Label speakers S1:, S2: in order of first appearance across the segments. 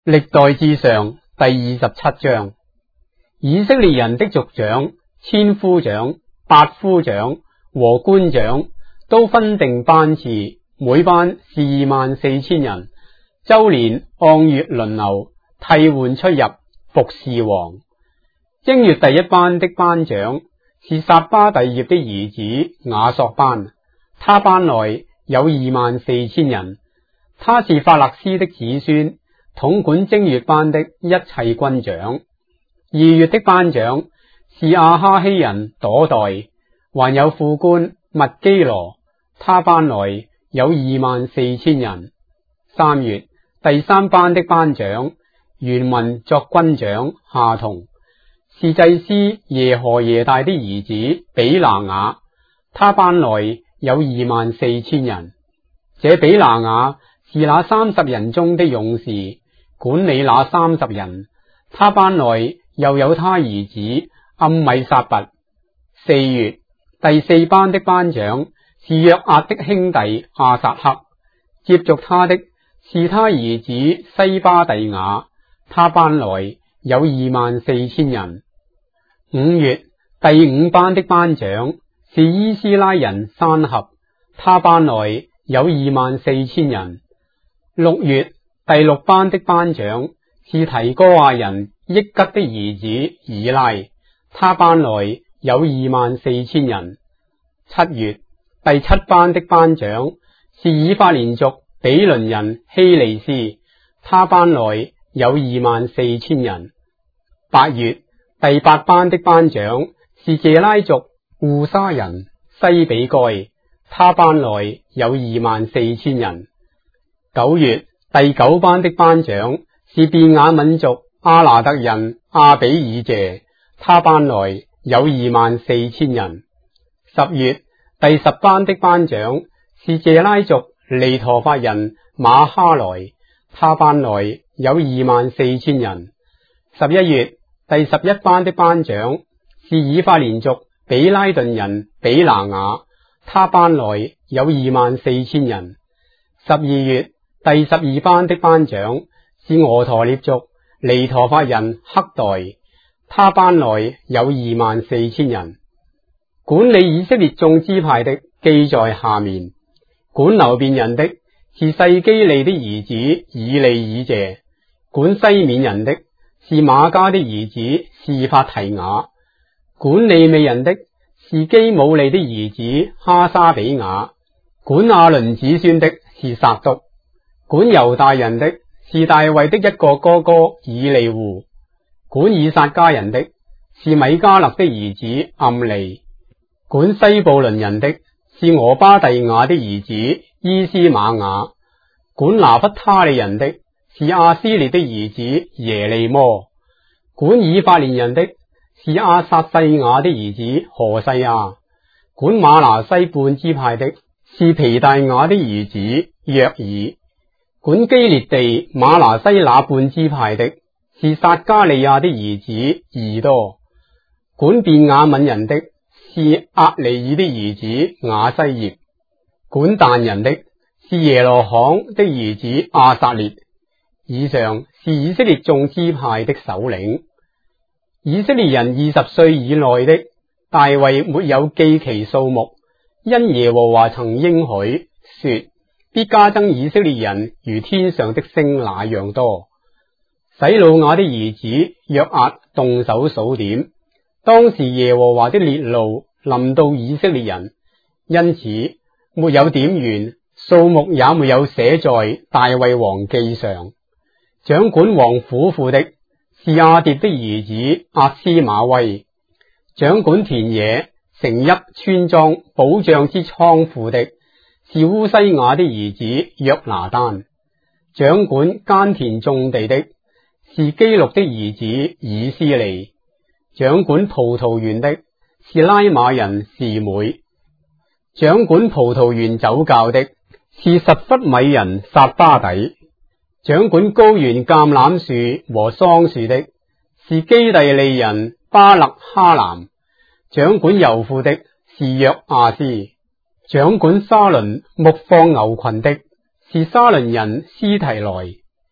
S1: 歷代志上第27章，以色列人的族長、千夫長、百夫長和官長都分定班次，每班是24,000人，周年按月輪流替換出入服侍王。正月第一班的班長是撒巴第葉的兒子雅索班，他班內有24,000人，他是法勒斯的子孫，統管正月班的一切軍長。二月的班長是亞哈希人朵代，還有副官麥基羅，他班內有24,000人。三月第三班的班長原文作軍長夏同，是祭司耶何耶大的兒子比拿雅，他班內有24,000人。這比拿雅是那30人中的勇士，管理那30人，他班內又有他兒子暗米撒拔。四月第四班的班長是約押的兄弟亞撒黑，接續他的是他兒子西巴第雅，他班內有24,000人。五月第五班的班長是伊斯拉人珊合，他班內有24,000人。六月第六班的班長是提哥亞人益吉的兒子以拉，他班內有24,000人。七月第七班的班長是以法蓮族比倫人希利斯，他班內有24,000人。八月第八班的班長是謝拉族戶沙人西比該，他班內有24,000人。九月第九班的班長是便雅憫族阿拿特人阿比以謝，他班內有24,000人。十月第十班的班長是謝拉族利陀法人馬哈萊，他班內有24,000人。11月第11班的班長是以法蓮族比拉頓人比拿雅，他班內有24,000人。12月第12班的班長是俄陀聶族尼陀法人黑代，他班內有24,000人。管理以色列眾支派的記在下面。管流便人的是細基利的兒子以利以謝，管西緬人的是瑪迦的兒子示法提雅，管利未人的是基姆利的兒子哈沙比雅，管亞倫子孫的是撒督，管猶大人的是大衛的一個哥哥以利戶，管以撒家人的是米迦勒的兒子暗利，管西布倫人的是俄巴第雅的兒子伊斯瑪雅，管拿弗他利人的是亞斯列的兒子耶利摩，管以法蓮人的是亞撒細雅的兒子何西亞，管瑪拿西半支派的是皮大雅的兒子約爾，管基列地瑪拿西那半支派的是撒加利亞的兒子以多，管便雅憫人的是押尼珥的兒子雅西業，管但人的是耶羅罕的兒子亞撒列。以上是以色列眾支派的首領。以色列人20歲以內的，大衛沒有記其數目，因耶和華曾應許說，必加增以色列人如天上的星那樣多。洗魯雅的兒子約押動手數點，當時耶和華的烈怒臨到以色列人，因此沒有點完，數目也沒有寫在大衛王記上。掌管王府庫的是亞蝶的兒子阿斯瑪威，掌管田野、城邑、村莊、保障之倉庫的是烏西雅的兒子約拿單，掌管耕田種地的是基錄的兒子以斯利，掌管葡萄園的是拉瑪人示每，掌管葡萄園酒窖的是實弗米人撒巴底，掌管高原橄欖樹和桑樹的是基第利人巴勒哈南，掌管油庫的是約亞斯，掌管沙崙牧放牛群的是沙崙人斯提來，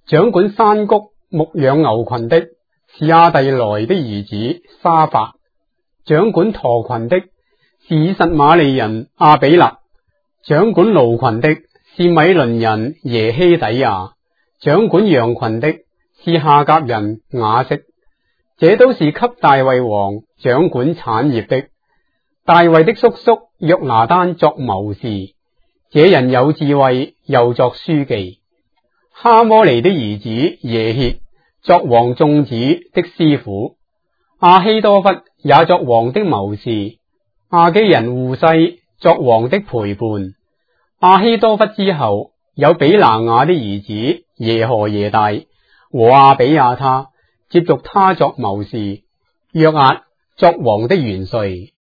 S1: 掌管山谷牧養牛群的是亞蒂萊的兒子沙法，掌管駝群的是以實瑪利人亞比勒，掌管驢群的是米倫人耶希底亞，掌管羊群的是夏甲人雅色。這都是給大衛王掌管產業的。大衛的叔叔約拿單作謀士，這人有智慧，又作書記。哈摩尼的兒子耶歇作王眾子的師傅，亞希多弗也作王的謀士，亞基人戶篩作王的陪伴。亞希多弗之後有比拿雅的兒子耶何耶大和亞比亞他接續他作謀士，約押作王的元帥。